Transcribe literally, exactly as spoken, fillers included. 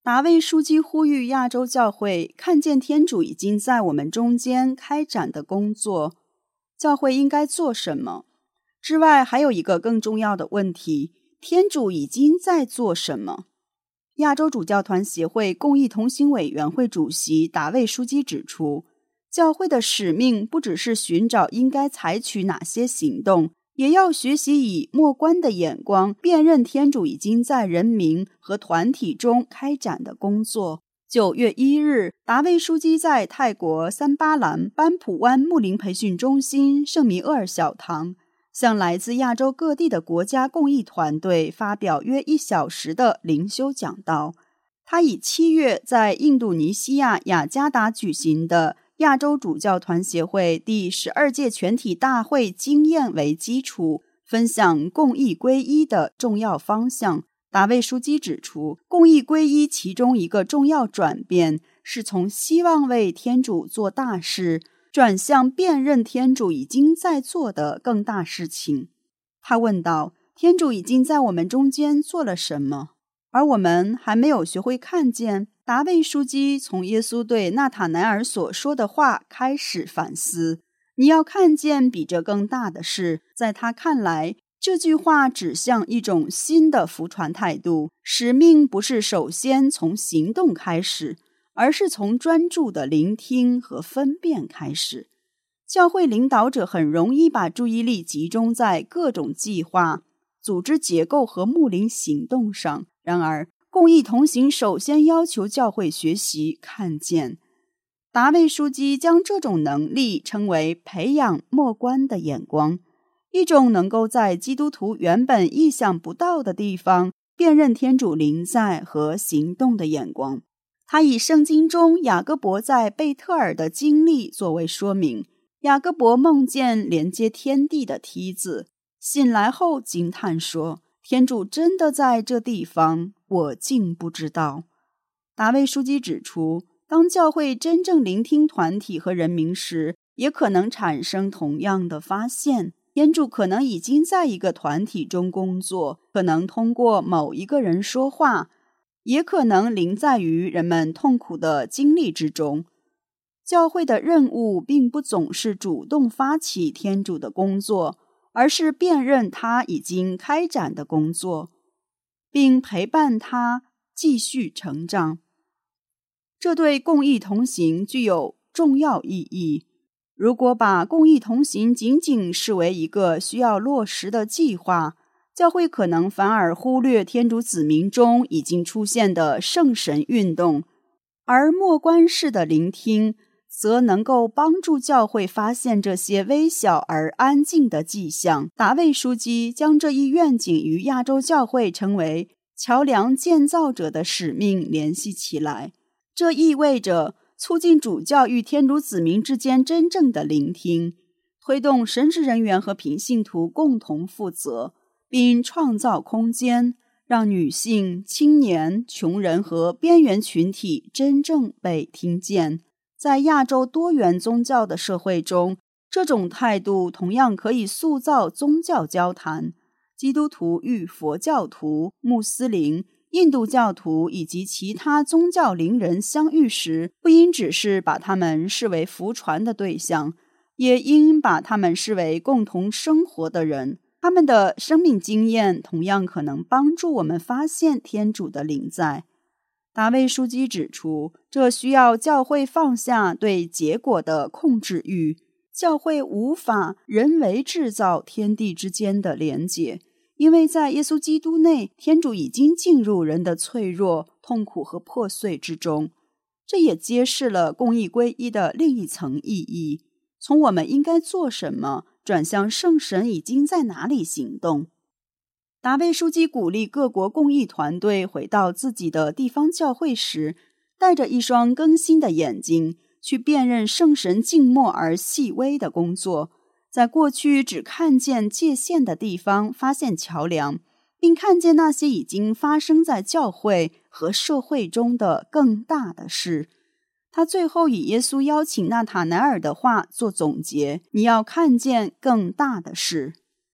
达卫书记呼吁亚洲教会看见天主已经在我们中间开展的工作，教会应该做什么？之外，还有一个更重要的问题，天主已经在做什么？亚洲主教团协会公益同行委员会主席达卫书记指出，教会的使命不只是寻找应该采取哪些行动，也要学习以默观的眼光辨认天主已经在人民和团体中开展的工作。九月一日，达卫书记在泰国三巴兰班普湾牧灵培训中心圣米厄尔小堂向来自亚洲各地的国家公益团队发表约一小时的灵修讲道。他以七月在印度尼西亚雅加达举行的亚洲主教团协会第十二届全体大会经验为基础，分享共义皈依的重要方向。达卫书记指出，共义皈依其中一个重要转变是从希望为天主做大事，转向辨认天主已经在做的更大事情。他问道，天主已经在我们中间做了什么？而我们还没有学会看见。达卫书记从耶稣对纳塔乃尔所说的话开始反思，你要看见比这更大的事。在他看来，这句话指向一种新的福传态度，使命不是首先从行动开始，而是从专注的聆听和分辨开始。教会领导者很容易把注意力集中在各种计划、组织结构和牧灵行动上，然而公益同行首先要求教会学习看见。达卫书记将这种能力称为培养默观的眼光，一种能够在基督徒原本意想不到的地方辨认天主临在和行动的眼光。他以圣经中雅各伯在贝特尔的经历作为说明。雅各伯梦见连接天地的梯子，醒来后惊叹说，天主真的在这地方，我竟不知道。达卫书记指出，当教会真正聆听团体和人民时，也可能产生同样的发现。天主可能已经在一个团体中工作，可能通过某一个人说话，也可能临在于人们痛苦的经历之中。教会的任务并不总是主动发起天主的工作，而是辨认他已经开展的工作，并陪伴他继续成长。这对共益同行具有重要意义。如果把共益同行仅仅视为一个需要落实的计划，教会可能反而忽略天主子民中已经出现的圣神运动，而默观式的聆听则能够帮助教会发现这些微小而安静的迹象。达卫书记将这一愿景与亚洲教会成为桥梁建造者的使命联系起来，这意味着促进主教与天主子民之间真正的聆听，推动神职人员和平信徒共同负责，并创造空间，让女性、青年、穷人和边缘群体真正被听见。在亚洲多元宗教的社会中，这种态度同样可以塑造宗教交谈。基督徒与佛教徒、穆斯林、印度教徒以及其他宗教灵人相遇时，不应只是把他们视为福传的对象，也应把他们视为共同生活的人。他们的生命经验同样可能帮助我们发现天主的临在。达卫书记指出，这需要教会放下对结果的控制欲。教会无法人为制造天地之间的连结，因为在耶稣基督内，天主已经进入人的脆弱、痛苦和破碎之中。这也揭示了公义归一的另一层意义，从我们应该做什么，转向圣神已经在哪里行动。达卫书记鼓励各国公益团队回到自己的地方教会时，带着一双更新的眼睛，去辨认圣神静默而细微的工作，在过去只看见界限的地方发现桥梁，并看见那些已经发生在教会和社会中的更大的事。他最后以耶稣邀请纳塔乃尔的话做总结，你要看见更大的事。